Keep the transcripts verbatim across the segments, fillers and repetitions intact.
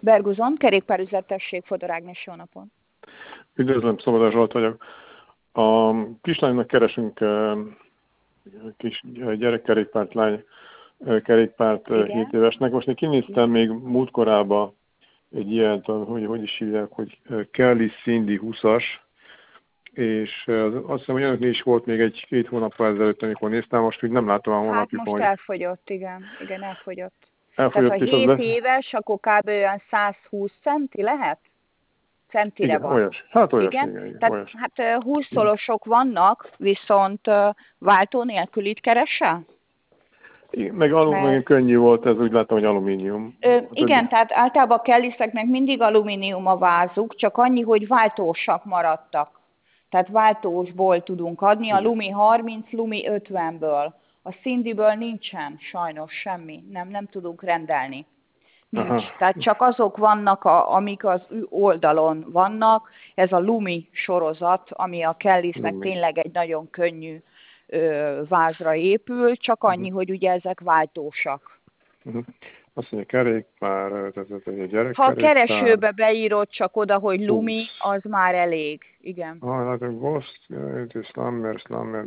Berguzon, kerékpárüzlettesség, Fodor Ágnes, jó napot. Üdvözlöm, Szabadás Zsolt vagyok. A kislánynak keresünk kis gyerekkerékpárt, lány kerékpárt Igen. hét évesnek. Most én kinéztem még múltkorában egy ilyet, hogy, hogy is hívják, hogy Kelly Cindy húszas, és azt hiszem, hogy önöknél is volt még egy-két hónappal ezelőtt, amikor néztem, most úgy nem látom a Hát honlapjukon. most hogy elfogyott, igen, igen, elfogyott. elfogyott. Tehát ha És hét az éves, akkor kb. Olyan száz húsz centi lehet? Centire igen, van. olyas. Hát olyas, Igen? igen, igen Tehát olyas. hát húszszorosok vannak, viszont váltó nélkül itt keresel? Igen, meg, alu, Mert... meg könnyű volt, ez úgy láttam, hogy alumínium. Ö, A igen, többi... tehát általában a kelliszeknek mindig alumínium a vázuk, csak annyi, hogy váltósak maradtak. Tehát váltósból tudunk adni, a Lumi harminc, Lumi ötvenből. A Cindy-ből nincsen sajnos semmi, nem, nem tudunk rendelni. Nincs. Aha. Tehát csak azok vannak, a, amik az oldalon vannak. Ez a Lumi sorozat, ami a Kellisnek Lumi. tényleg egy nagyon könnyű ö, vázra épül, csak annyi, Uh-huh. hogy ugye ezek váltósak. Uh-huh. Azt mondja, kerékpár, tehát ez egy gyerekkerékpár. Ha a keresőbe beírod csak oda, hogy Lumi, húsz. az már elég. Igen. Ah, látom, Ghost, Slammer, Slammer,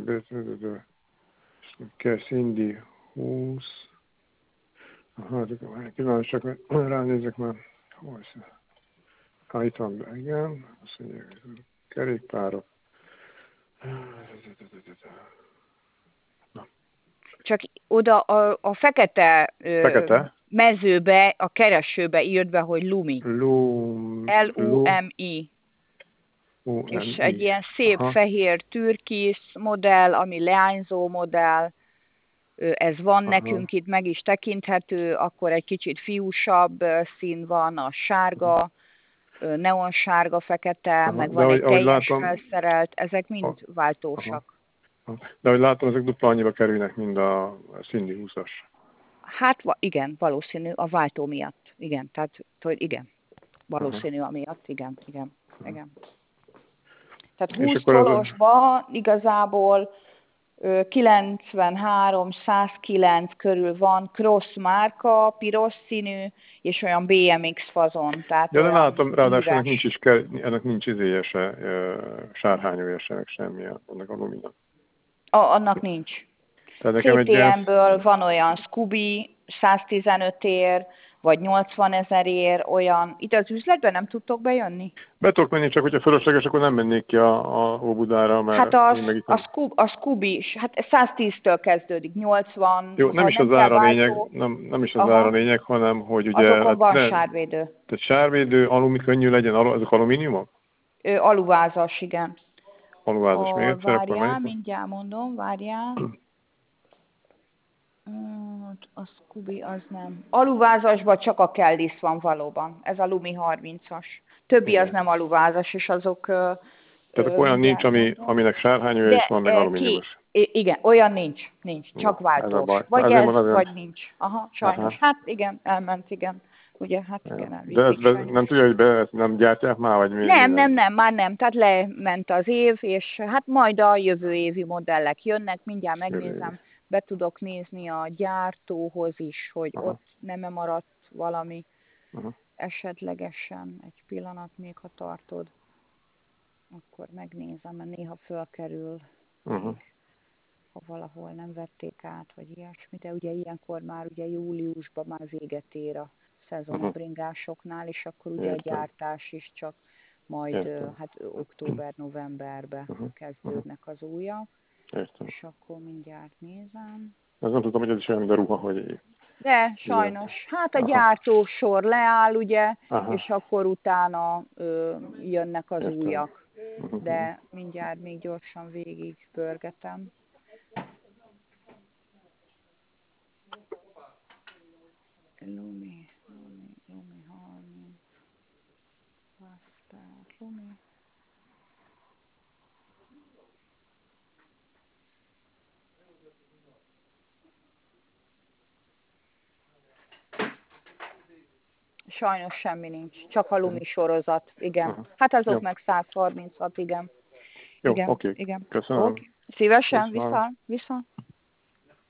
Cindy húsz. Aha, pillanat, csak ránézek már. Hol is? Ah, itt van, igen. Azt mondja, kerékpárok. Na. Csak oda a, a fekete, fekete? Ö, mezőbe, a keresőbe írd be, hogy Lumi. Lum, L U M I. És egy ilyen szép Aha. fehér türkisz modell, ami leányzó modell, ez van Aha. nekünk itt, meg is tekinthető, akkor egy kicsit fiúsabb szín van, a sárga, neonsárga, fekete, Aha. meg de van egy teljes látom, felszerelt, ezek mind a... váltósak. Aha. De ahogy látom, ezek dupla annyiba kerülnek, mint a Cindy húszas. Hát igen, valószínű a váltó miatt. Igen, tehát hogy igen, valószínű Aha. amiatt, igen, igen, igen. Tehát húsz a... tolosba igazából kilencvenhárom százkilenc körül van, cross márka, piros színű, és olyan bé em iksz fazon. Tehát ja, de olyan látom, ráadásul ennek íves. nincs is, kell, ennek nincs izéje se, sárhányója se, meg semmi, ennek alumínium. A, annak nincs. cé cé té em-ből van olyan Scooby, száztizenöt ér, vagy nyolcvan ezer ér, olyan. Itt az üzletben nem tudtok bejönni? Be tudok menni, csak hogyha fölösleges, akkor nem mennék ki a, a Óbudára, mert hát az, én meg itt... a, Scoob, a Scooby is, hát száztíztől kezdődik, nyolcvan, Jó, nem is az ára lényeg, nem, nem is az ára lényeg, hanem hogy ugye... Azokon van ne, sárvédő. Tehát sárvédő, alumi, könnyű legyen, alu, ezek alumíniumok? Ő, aluvázas, igen. Aluvázas, még egyszer, akkor várjál, menjünk. mindjárt mondom, várjál. A Scooby az nem. Aluvázasban csak a Kellis van valóban. Ez a Lumi harmincas. Többi igen. Az nem aluvázas, és azok... Tehát ö, olyan nincs, ami, aminek sárhányúja is van, meg alumíniumos. Ki, igen, olyan nincs, nincs, csak no, váltós. Ez vagy ez, ez, vagy nincs. Aha, sajnos. Aha. Hát igen, elment, igen. Ugye, hát ja. igen, de ez be, nem tudja, hogy be, nem gyártják már, vagy mi? Nem, nem, nem, már nem. Tehát lement az év, és hát majd a jövő évi modellek jönnek, mindjárt megnézem. Be tudok nézni a gyártóhoz is, hogy aha. Ott nem maradt valami aha. Esetlegesen. Egy pillanat még, ha tartod. Akkor megnézem, mert néha fölkerül, uh-huh. ha valahol nem vették át, vagy ilyesmi. De ugye ilyenkor már ugye júliusban már véget ér a szezon uh-huh. a bringásoknál, és akkor ugye Értem. A gyártás is csak majd Értem. Hát október-novemberben uh-huh. kezdődnek az újak. Értem. És akkor mindjárt nézem. Ez nem tudom, hogy ez is olyan, de ruha, hogy... De, sajnos. Hát a gyártósor leáll, ugye, aha. És akkor utána ö, jönnek az Értem. Újak. De mindjárt még gyorsan végig pörgetem. Lumi, Lumi, Lumi harminc. Aztán Lumi. Sajnos semmi nincs, csak a Lumi sorozat, igen. Uh-huh. Hát azok Jó. Meg száz harminchat, igen. Jó, igen, oké. Igen. Köszönöm. Okay. Szívesen, viszont, viszont.